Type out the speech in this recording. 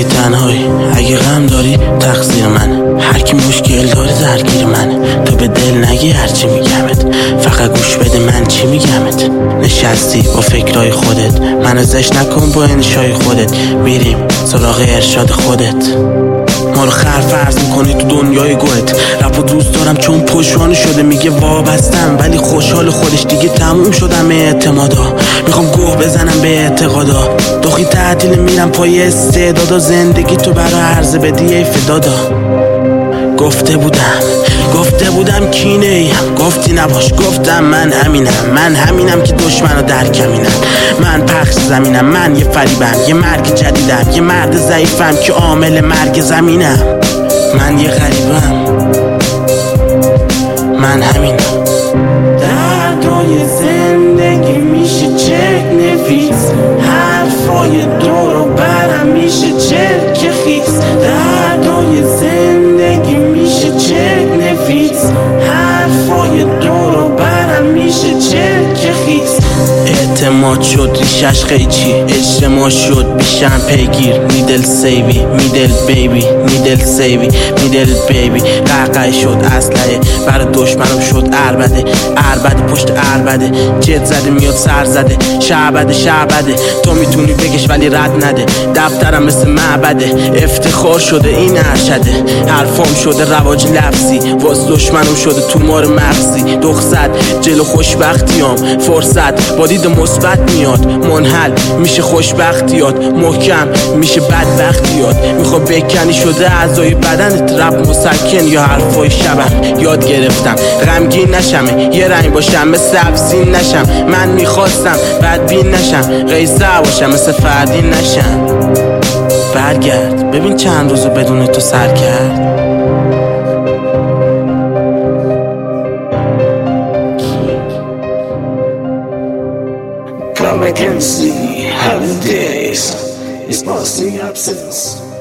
اگه تنهایی، اگه غم داری تقصیر من. هر کی مشکل داره درگیر من. تو به دل نگی هرچی میگمت، فقط گوش بده من چی میگمت. نشستی با فکرای خودت، منو زش نکن با انشای خودت. میریم سراغ ارشاد خودت. ما رو خر فرض میکنی تو دنیای گوهت. رپو دوست دارم چون پشوانه شده، میگه وابستم ولی خوشحال خودش. دیگه تموم شدم اعتمادا، میخوام گوه بزنم به اعتقادا. دخی تعطیل میرم پای استعدادا، زندگی تو برا عرضه بدی ای فدادا. گفته بودم کینه ایم، گفتی نباش، گفتم من همینم که دشمن رو در کمینم. من پخش زمینم، من یه فریبم، یه مرگ جدیدم، یه مرد ضعیفم که عامل مرگ زمینم. من یه غریبم، من همینم. دردای زندگی میشه چک نفیس، حرفای دور و برم میشه چرک خیس. دردای زندگی میشه چک نفیس، حرفای دور و برم میشه چرک خیس. اعتماد شد ریشش قیچی، اجتماع شد بیشم پیگیر. میدل سیوی، میدل بیبی، میدل سیوی، میدل بیبی. قعقع شد اسلحه برای دشمنم شد عربده پشت عربده. جت زده میاد سر زده، شعبده تو میتونی بگش ولی رد نده. دفترم مثل معبده، افتخار شده این ارشده. حرفام شده رواج لفظی، واس دشمنم شده تومار مغزی. دخصد جلو خوشبختیام، فرصت با دید مثبت میاد. منحل میشه خوشبختیات، محکم میشه بدبختیات. میخوا بکنی شده اعضای بدنت، رپ مسکن یا حرفای شبم. یاد گرفتم غمگین نشم، یه رنگ باشم مثل افزین نشم. من میخواستم بدبین نشم، قیصر باشم مثل فردین نشم. برگرد ببین چند روزو بدون تو سر کرد. Come and see how the days is passing absence.